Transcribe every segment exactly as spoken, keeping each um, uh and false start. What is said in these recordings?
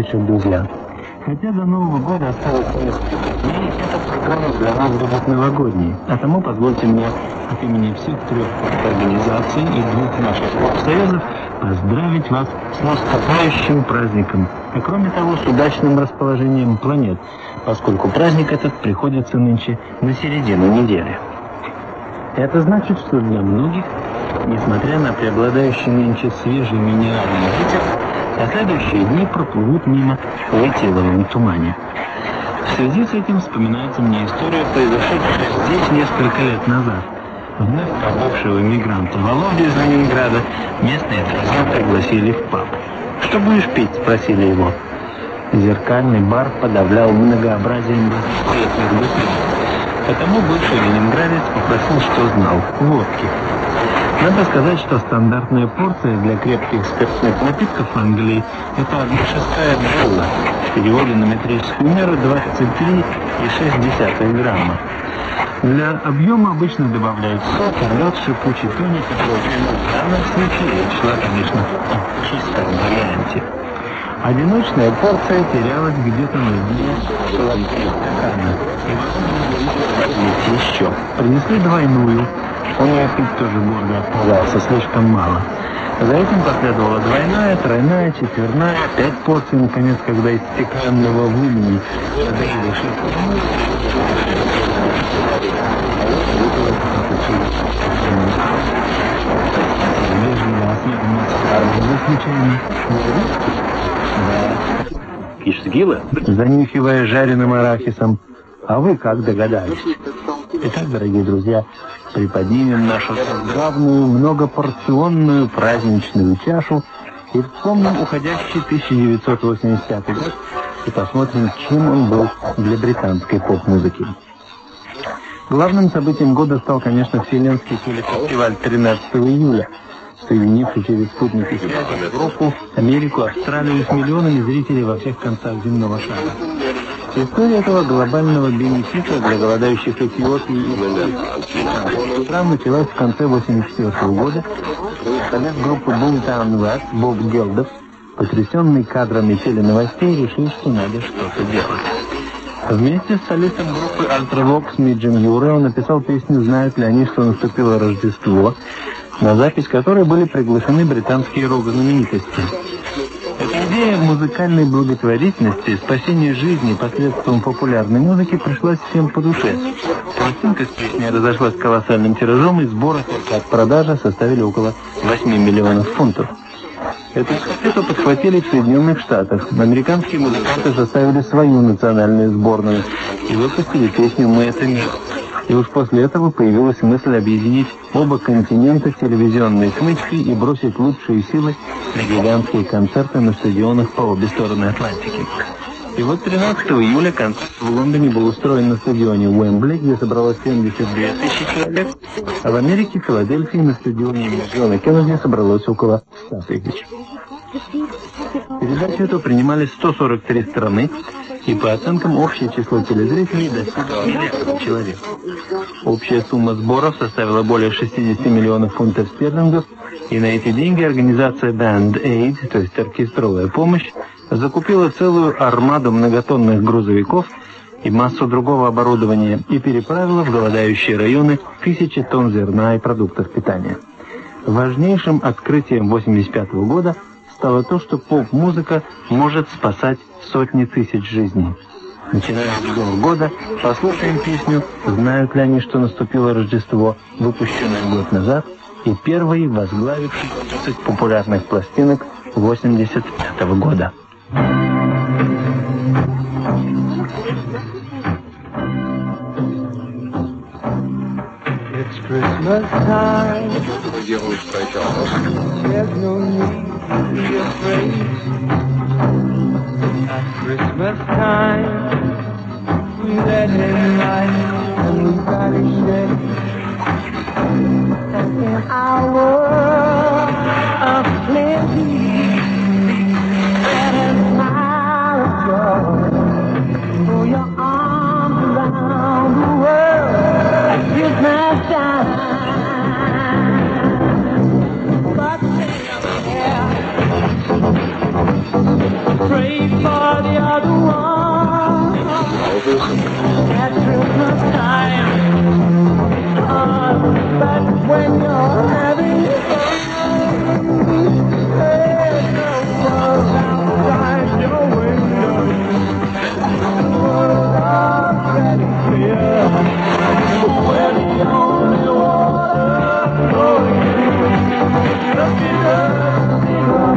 ближайших друзьях. Хотя до Нового года осталось несколько дней, эта программа для нас будет новогодней. А тому позвольте мне от имени всех трех организаций и двух наших профсоюзов поздравить вас с наступающим праздником. А кроме того, с удачным расположением планет, поскольку праздник этот приходится нынче на середину недели. Это значит, что для многих, несмотря на преобладающий нынче свежий минеральный ветер, последующие дни проплывут мимо в этиловом тумане. В связи с этим вспоминается мне история, произошедшая здесь несколько лет назад. Вновь пробывшего мигранта Володи из Ленинграда местные друзья пригласили в паб. «Что будешь пить?» — спросили его. Зеркальный бар подавлял многообразием разноцветных бутылок. Потому бывший ленинградец попросил, что знал, водки. Надо сказать, что стандартная порция для крепких спиртных напитков в Англии – это одна шестая джелла, в переводе на метрическую меру двадцать три и шесть десятых грамма. Для объема обычно добавляют сок, лед, шипучий тоник, который в данном случае речь шла, конечно, о чистом варианте. Одиночная порция терялась где-то на дне солонки стакана. И еще. Принесли двойную. Он ее пить тоже гордо отказался, слишком мало. За этим последовала двойная, тройная, четверная, пять порций, наконец, когда из стеклянного вымени подали шестую. Кишгила, занюхивая жареным арахисом. А вы как догадались? Итак, дорогие друзья, приподнимем нашу главную многопорционную праздничную чашу и вспомним уходящий тысяча девятьсот восемьдесят пятый год и посмотрим, чем он был для британской поп-музыки. Главным событием года стал, конечно, Вселенский телефестиваль тринадцатого июля, соединивший через спутники связи Европу, Америку, Австралию с миллионами зрителей во всех концах земного шара. История этого глобального бенефиса для голодающих Эфиопии и программа началась в конце восемьдесят четвёртого года. Солист группы Boomtown Rats Боб Geldof, потрясенный кадрами теленовостей, решил, что надо что-то делать. Вместе с солистом группы Ultravox Миджем Юре он написал песню «Знают ли они, что наступило Рождество», на запись которой были приглашены британские рок-знаменитости. Эта идея музыкальной благотворительности, спасения жизни посредством популярной музыки пришлась всем по душе. Пластинка с песней разошлась колоссальным тиражом, и сборы от продажи составили около восьми миллионов фунтов. Эту эстафету подхватили в Соединенных Штатах. Американские музыканты составили свою национальную сборную и выпустили песню «Мы — это мир». И уж после этого появилась мысль объединить оба континента телевизионной смычкой и бросить лучшие силы на гигантские концерты на стадионах по обе стороны Атлантики. И вот тринадцатого июля концерт в Лондоне был устроен на стадионе Уэмбли, где собралось семьдесят две тысячи человек, а в Америке, в Филадельфии, на стадионе Джона Кеннеди собралось около ста тысяч. Передачу эту принимали сто сорок три страны, и по оценкам общее число телезрителей достигло миллиарда человек. Общая сумма сборов составила более шестидесяти миллионов фунтов стерлингов, и на эти деньги организация Band Aid, то есть оркестровая помощь, закупила целую армаду многотонных грузовиков и массу другого оборудования и переправила в голодающие районы тысячи тонн зерна и продуктов питания. Важнейшим открытием восемьдесят пятого года стало то, что поп-музыка может спасать сотни тысяч жизней. Начиная с другого года, послушаем песню «Знают ли они, что наступило Рождество», выпущенную год назад, и первой возглавившей тридцать популярных пластинок восемьдесят пятого года. It's Christmas time. There's no need to be afraid. At Christmas time, we let in light and we banish shade. And in our world of plenty, let us smile of joy. Throw your arms around the world at Christmas time. But yeah, pray wait for the other one. At Christmas time, it's hard, but when you're having fun, there's no world outside your window. The world already clear. We're the only water flowing through the bitter zero.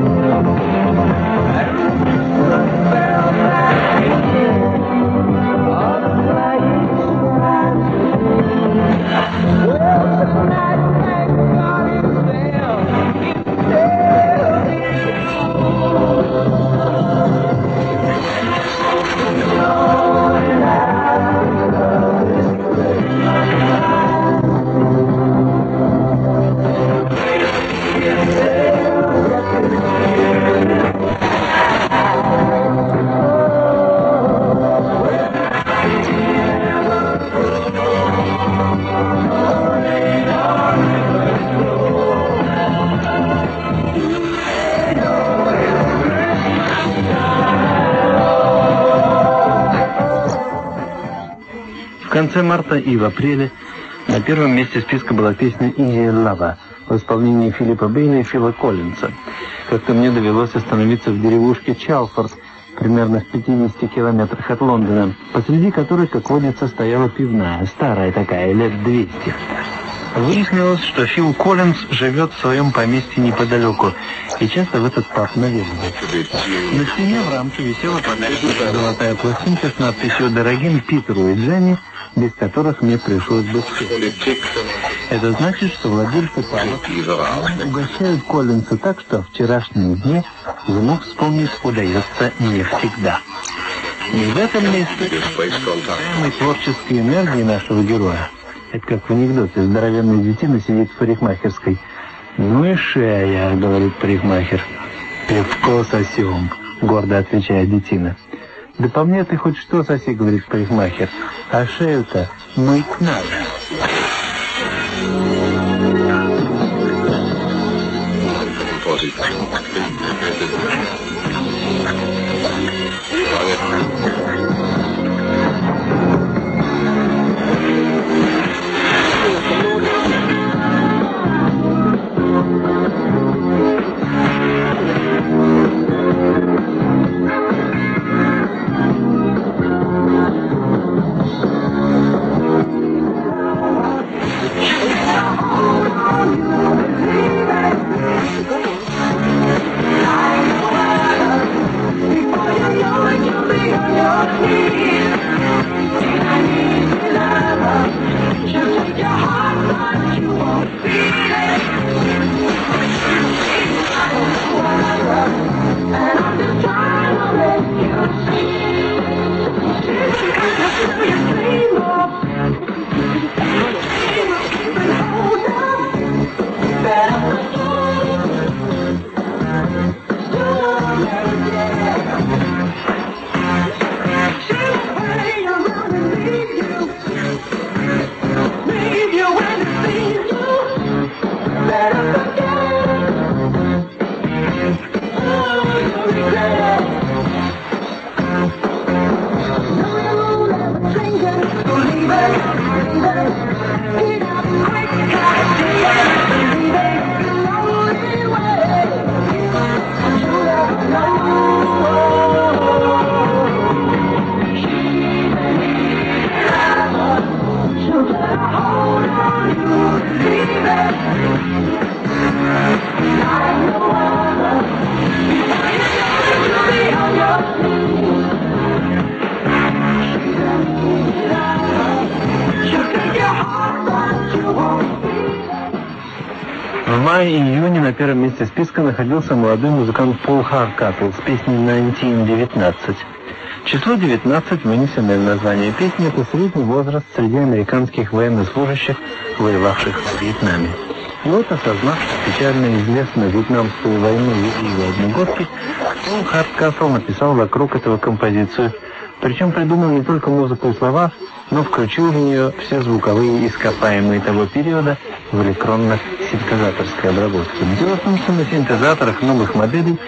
В конце марта и в апреле на первом месте списка была песня «Easy Lover» в исполнении Филиппа Бейна и Фила Коллинса. Как-то мне довелось остановиться в деревушке Чалфорд, примерно в пятидесяти километрах от Лондона, посреди которой, как водится, стояла пивная, старая такая, лет двести. Выяснилось, что Фил Коллинс живет в своем поместье неподалеку и часто в этот паб наведывается. На стене в рамке висела подвешенная золотая пластинка с надписью «Дорогим Питеру и Дженни», без которых мне пришлось бы спеть. Это значит, что владельцы паба угощают Коллинса так, что вчерашние дни ему вспомнить удается не всегда. И в этом месте самой творческой энергии нашего героя. Это как в анекдоте. Здоровенная детина сидит в парикмахерской. «Ну и шея», — говорит парикмахер. «Пивко сосем», — гордо отвечает детина. «Да по мне ты хоть что соси», — говорит парикмахер. «А шею-то мыть надо». В мае-июне на первом месте списка находился молодой музыкант Пол Харкатл с песней «девятнадцать девятнадцать». Число девятнадцать, вынесенное в название песни, это средний возраст среди американских военнослужащих, воевавших в Вьетнаме. И вот, осознав печально известную Вьетнамскую войну и ее одногодки, Пол Харкатл написал вокруг этого композицию, причем придумал не только музыку и слова, но включил в нее все звуковые ископаемые того периода в электронно-синтезаторской обработке. Дело в том, что на синтезаторах новых моделей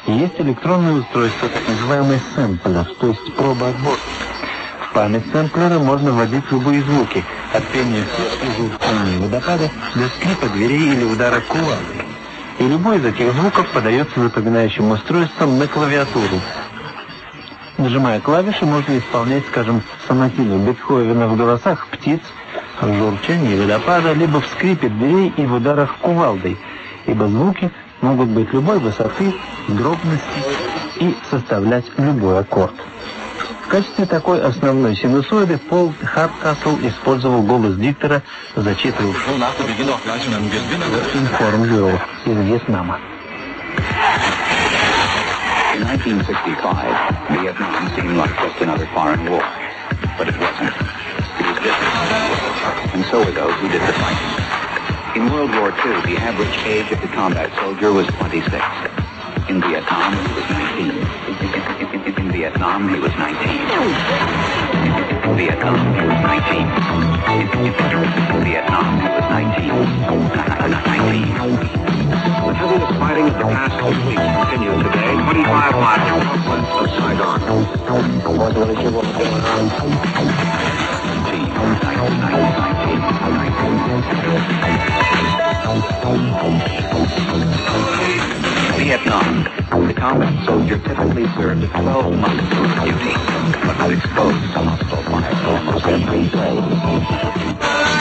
Есть электронное устройство, так называемый сэмплер, то есть проба-отбор. В память сэмплера можно вводить любые звуки, от пения и журчания водопада до скрипа дверей или удара кувалды. И любой из этих звуков подается запоминающим устройством на клавиатуру. Нажимая клавиши, можно исполнять, скажем, сонатину Бетховена в голосах птиц, в журчании водопада, либо в скрипе дверей и в ударах кувалдой, ибо звуки могут быть любой высоты, дробности и составлять любой аккорд. В качестве такой основной синусоиды Пол Хардкасл использовал голос диктора, зачитывавшего информбюро из Вьетнама. In nineteen sixty-five, Vietnam seemed like just another foreign war, but it wasn't. It was different, and so were those who did the fighting. In World War Two, the average age of the combat soldier was twenty-six. In Vietnam, he was nineteen. In Vietnam, he was nineteen. In Vietnam, he was nineteen. In Vietnam, he was nineteen. nineteen. The heaviest fighting of the past eight weeks continues today, twenty-five miles northwest of Saigon. Vietnam, the combat soldier typically served twelve months of duty, but was exposed to hostile fire almost every day.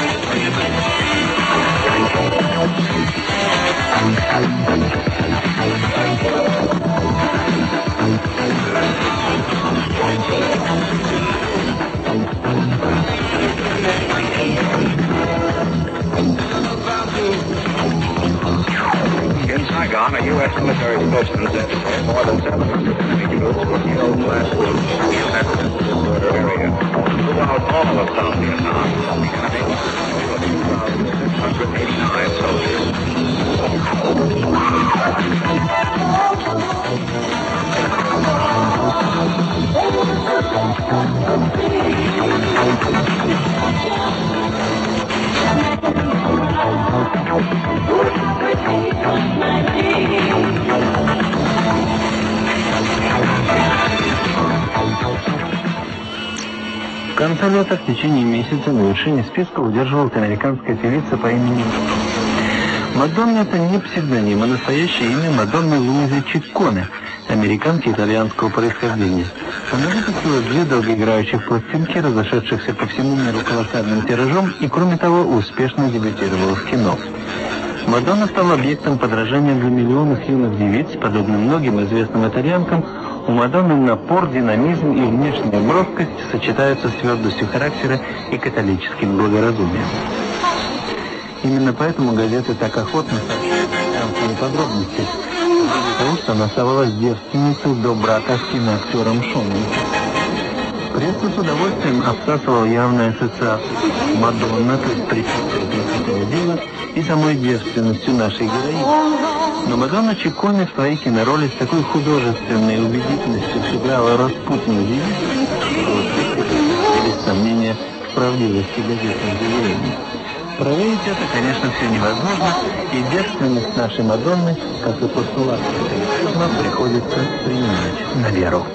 In Saigon, a U S military spokesman said that more than seven hundred enemy troops were killed last week in the effectiveness of the border area. Throughout all of South Vietnam, the enemy was two thousand six hundred eighty-nine soldiers. В конце лета, в течение месяца, на вершине списка удерживалась американская певица по имени Мадонна. Это не псевдоним, а настоящее имя Мадонны Луизи Чикконе, американки итальянского происхождения. Она выпустила две долгоиграющих пластинки, разошедшихся по всему миру колоссальным тиражом, и, кроме того, успешно дебютировала в кино. Мадонна стала объектом подражания для миллионов юных девиц, подобно многим известным итальянкам. У Мадонны напор, динамизм и внешняя броскость сочетаются с твердостью характера и католическим благоразумием. Именно поэтому газеты так охотно сообщают подробности, потому что она оставалась девственницей до брака с киноактером Шоном. Пресса с удовольствием обсасывала явную ассоциацию Мадонна, то есть причастие этого дела, и самой девственностью нашей героини. Но Мадонна Чикконе в своей кинороли с такой художественной убедительностью сыграла распутную девицу, что без сомнения в правдивости газетных заявлений. Проверить это, конечно, все невозможно, и девственность нашей Мадонны, как и постулат католицизма, приходится принимать на веру.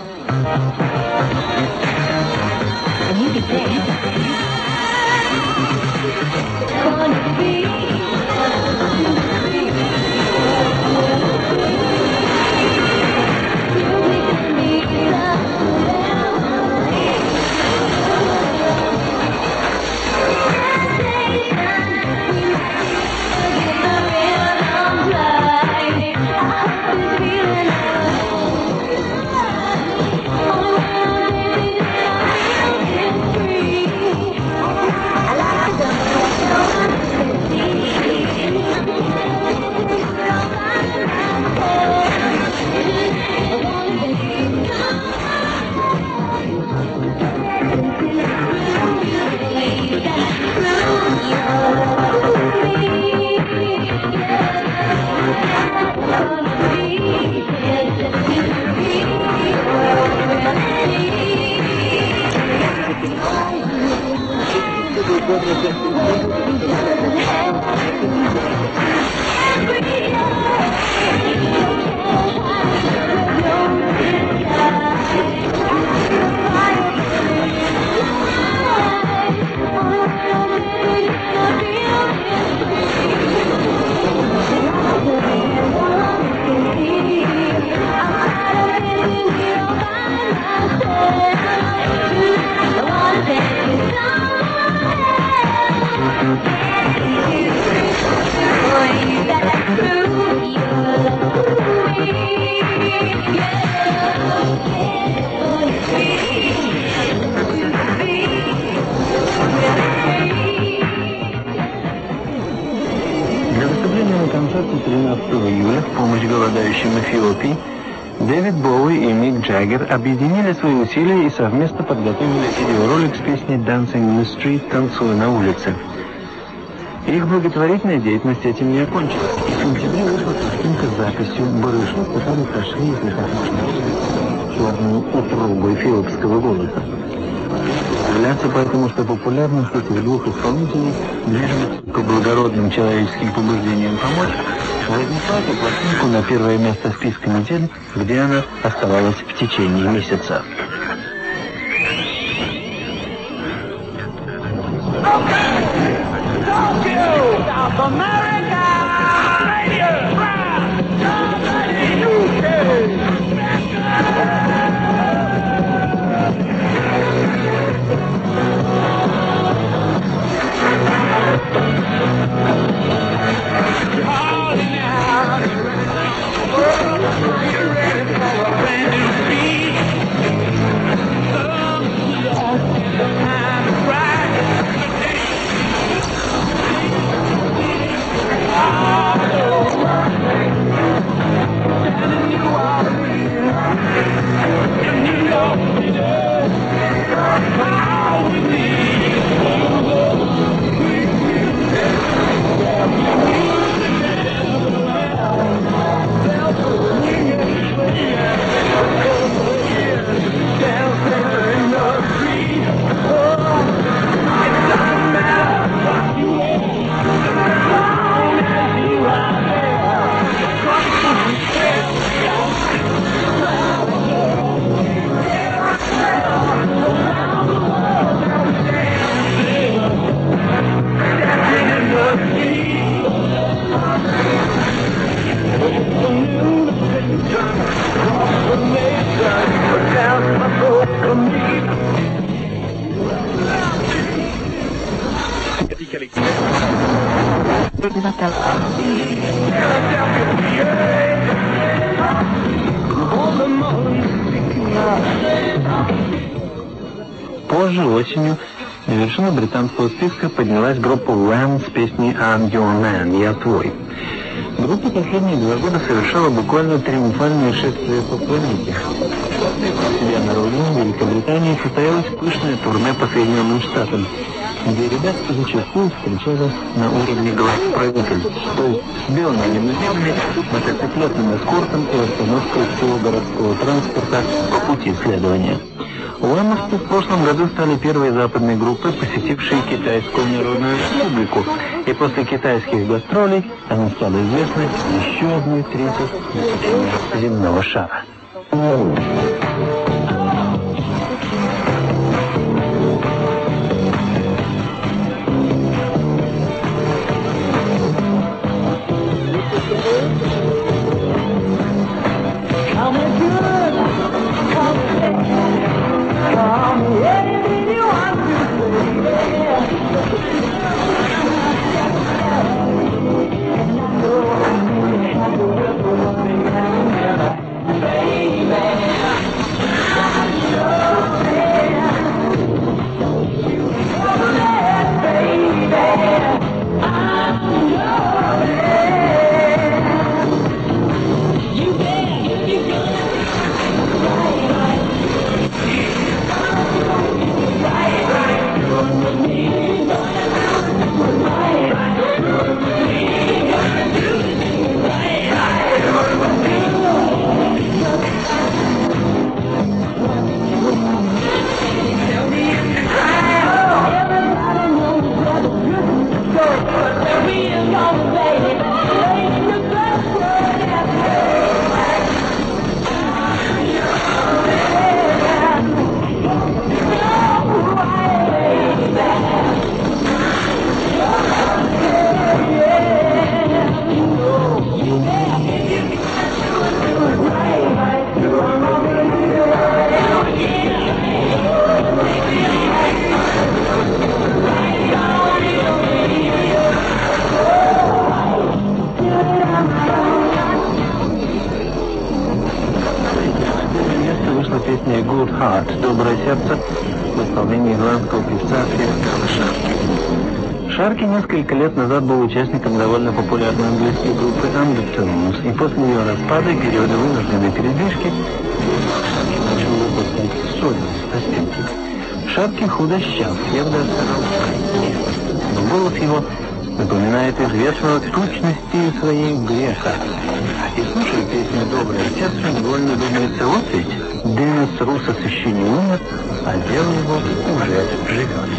тринадцатого июля в помощь голодающим Эфиопии Дэвид Боуи и Мик Джаггер объединили свои усилия и совместно подготовили видеоролик с песней «Dancing in the Street» «Танцуя на улице». Их благотворительная деятельность этим не окончилась. В сентябре вышла картинка с записью барышей, которые прошли, если так можно сказать, черную утробу эфиопского голоса. Является поэтому, что популярность этих двух исполнителей, движется к благородным человеческим побуждениям помочь, вознесла эту пластинку на первое место списка недель, где она оставалась в течение месяца. Позже, осенью, на вершину британского списка поднялась группа Wham с песней «I'm Your Man», «Я твой». Группа последние два года совершала буквально триумфальное шествие по планете. У себя на родине, в Великобритании, состоялось пышное турне по Соединенным Штатам, где ребят зачастую встречали на уровне глав правительств, то есть с белыми лимузинами, мотоциклетным эскортом и остановкой всего городского транспорта по пути следования. Уэмовцы в прошлом году стали первой западной группой, посетившей Китайскую Народную Республику, и после китайских гастролей они стали известны еще одной трети земного шара. Песня «Good Heart» — «Доброе сердце» в исполнении ирландского певца Фея Калыша. Шарки несколько лет назад был участником довольно популярной английской группы Undertones, и после ее распада и периода вынужденной передвижки Шарки начал выпускать сольные пластинки. Шарки худощав, я бы даже сказал, но голос его напоминает известного тучностью своей греха. И слушая песню «Доброе сердце», невольно думается, вот ведь Деннис Руссос еще не умер, а дело его уже живет.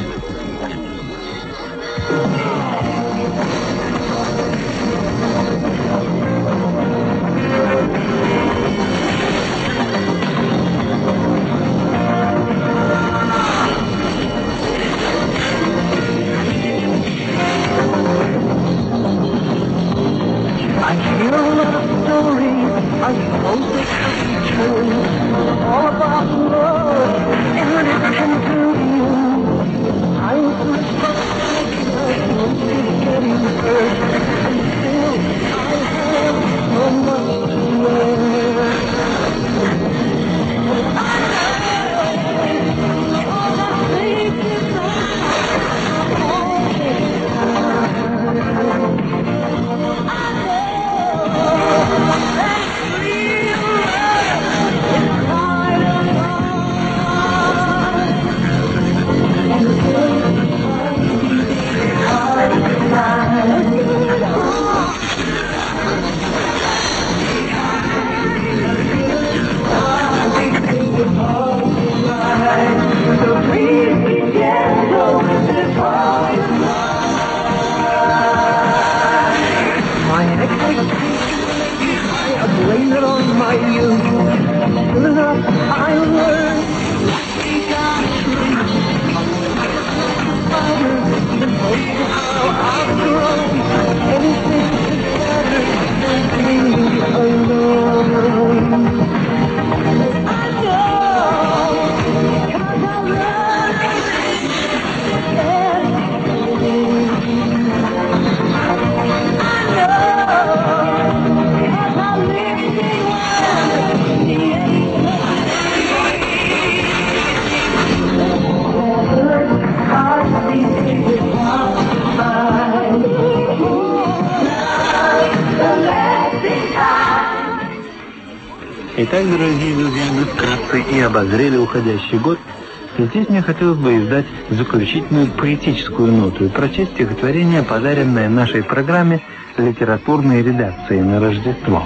Итак, дорогие друзья, мы вкратце и обозрели уходящий год. И здесь мне хотелось бы издать заключительную поэтическую ноту и прочесть стихотворение, подаренное нашей программе литературной редакцией на Рождество.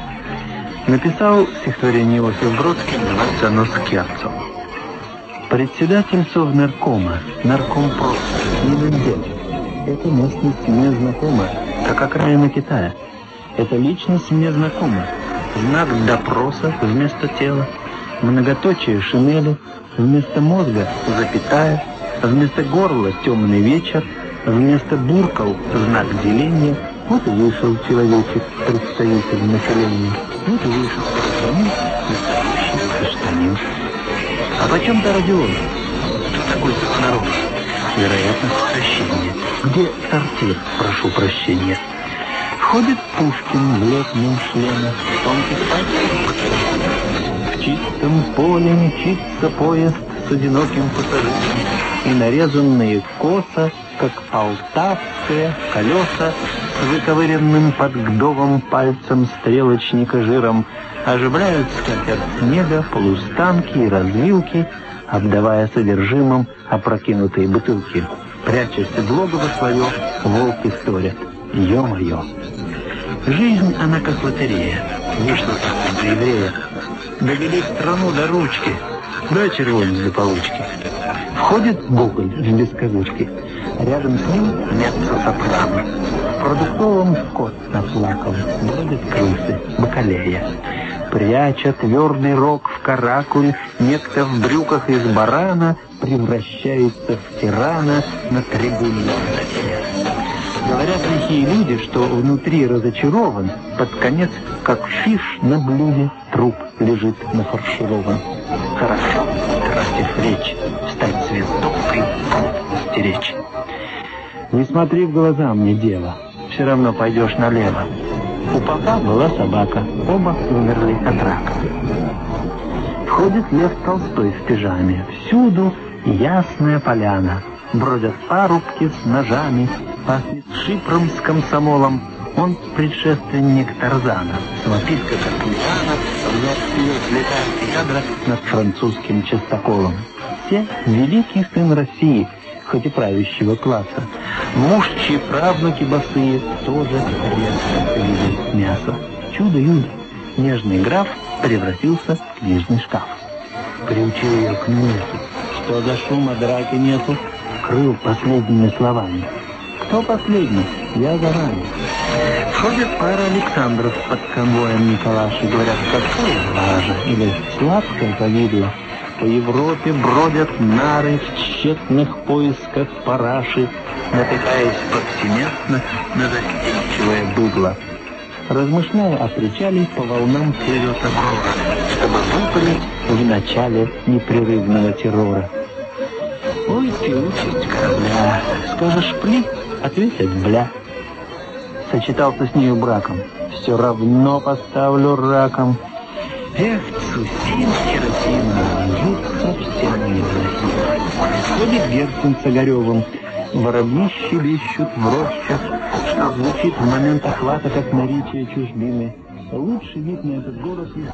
Написал стихотворение Иосиф Бродский, называется оно «Скерцо». Председатель Совнаркома, нарком просто, не вендет. Эта местность мне знакома, как окраина Китая. Эта личность мне знакома. Знак допроса вместо тела, многоточие шинели, вместо мозга запятая, вместо горла темный вечер, вместо буркал знак деления. Вот и вышел человечек, представитель населения. Вот и вышел штанин, настоящий штанин. А почем-то радион? Кто такой народ? Вероятно, сокращение. Где сортир, прошу прощения? Входит Пушкин в летнем шлеме, тонких пальцев. В чистом поле мчится поезд с одиноким пассажиром, и нарезанные косо, как полтавское, колеса с выковыренным под гдовым пальцем стрелочника жиром оживляют скатерть снега, полустанки и развилки, обдавая содержимым опрокинутые бутылки. Прячась в логово свое, волки ссорят. Ё-моё! Жизнь, она как лотерея. Вышло так для еврея. Довели страну до ручки. Дай червонец для получки. Входит Гоголь в бескозучке. Рядом с ним место сопрано. В продуктовом кот наплакал. Бродят крысы, бакалея. Пряча твердый рог в каракуль, некто в брюках из барана превращается в тирана на трибуне. Говорят лихие люди, что внутри разочарован, под конец, как фиш на блюде, труп лежит нафарширован. Хорошо, тратив речь, встать цветокой, стеречь. Не смотри в глаза мне, дева, все равно пойдешь налево. У папа была собака, оба умерли от рака. Входит Лев Толстой в пижаме, всюду ясная поляна. Бродят парубки с ножами, пахнет шипром с комсомолом. Он предшественник Тарзана, самописка Картузана, взлетают ядра над французским частоколом. Все великий сын России, хоть и правящего класса. Муж, чьи правнуки босые, тоже редко видит мясо. Чудо-юдо. Нежный граф превратился в книжный шкаф. Приучил ее к нету, что за шума драки нету, крыл последними словами. Кто последний? Я за вами. Входит пара Александров под конвоем Николаши. Говорят, какая лажа, или сладкая повидло. По Европе бродят нары в тщетных поисках параши, натыкаясь повсеместно на застенчивое быдло. Размышляя о причале, по волнам плывет Аврора, чтобы выпалить в начале непрерывного террора. Ой, ты участь корабля, скажешь «пли», ответят «бля». Сочетался с нею браком, все равно поставлю раком. Эх, Цусин, керосина, жуть совсем невыносимо. Ходит Герцен с Огаревым, воробьи щебещут в рощах, что звучит в момент охвата, как наричие чужбины. Лучший вид на этот город, если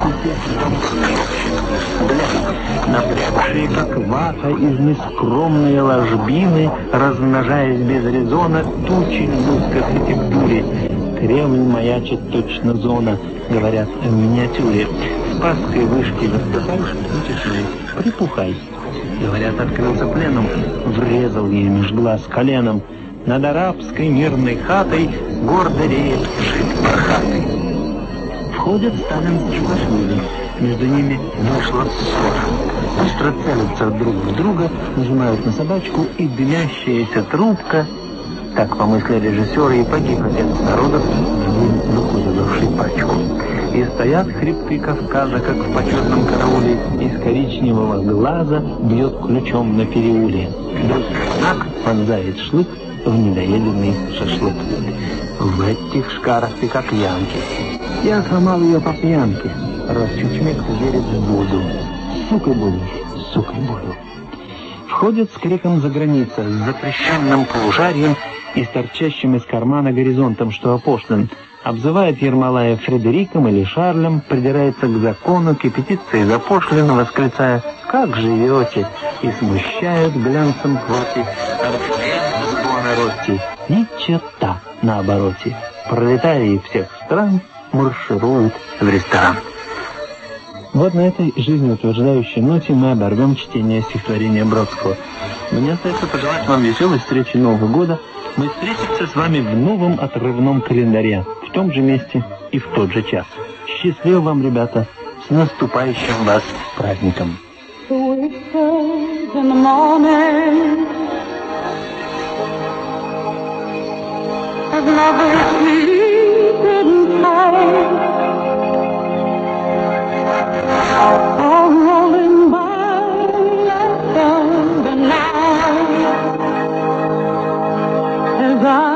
тех, бля, напрягшие, как вата, из нескромной ложбины, размножаясь без резона, тучи льют к архитектуре. Кремль маячит точно зона, говорят в миниатюре. Спасской вышки выступаешь, утешай, припухай. Говорят, открылся пленом, врезал ей меж глаз коленом. Над арабской мирной хатой гордо реет жид пархатый. Входят Сталин с Джугашвили. Между ними вышла ссора. Быстро целятся друг в друга, нажимают на собачку, и дымящаяся трубка, так помыслили режиссеры, и погиб отец народов, выкуривавший пачку. И стоят хребты Кавказа, как в почетном карауле, из коричневого глаза бьет ключом на переуле. Вдруг знак вонзает шлык в недоеденный шашлык. В этих шкарах ты как янки. Я сломал ее по пьянке. Раз чучмек-то верит в Буду. Сукой будешь, сукой буду. Входят с криком за граница, с запрещенным полушарием и с торчащим из кармана горизонтом, что опошлен. Обзывает Ермолая Фредериком или Шарлем, придирается к закону, кипятится из опошлен, восклицая «Как живете?» и смущают глянцем плоти, рости. И чета на обороте. Пролетарии всех стран маршируют в ресторан. Вот на этой жизнеутверждающей ноте мы оборвем чтение стихотворения Бродского. Мне остается пожелать вам веселой встречи Нового года. Мы встретимся с вами в новом отрывном календаре, в том же месте и в тот же час. Счастливо вам, ребята, с наступающим вас праздником! God.